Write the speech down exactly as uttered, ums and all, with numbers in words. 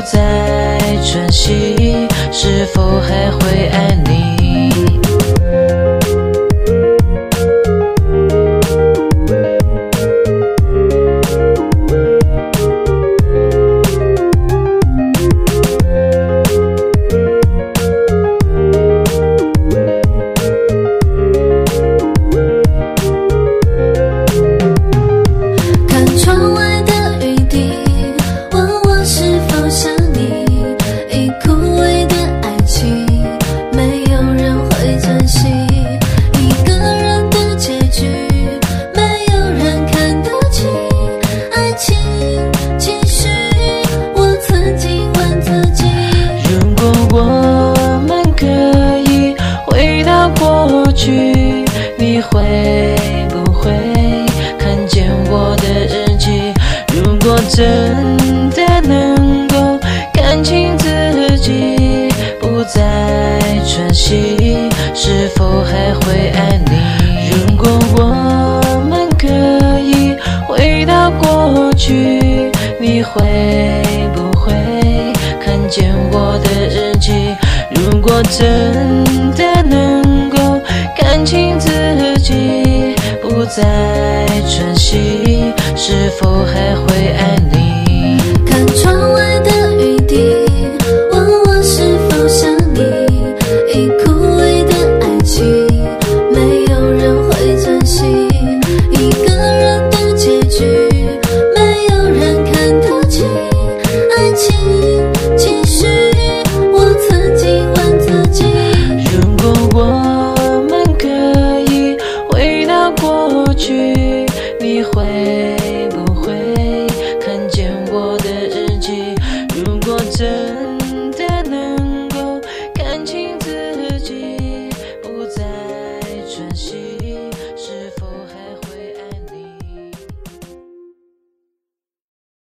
不再喘息，是否还会爱你？你会不会看见我的日记？如果真的能够看清自己，不再喘息，是否还会爱你？如果我们可以回到过去，你会不会看见我的日记？如果真的能够看清自己，不再喘息，是否还会爱你？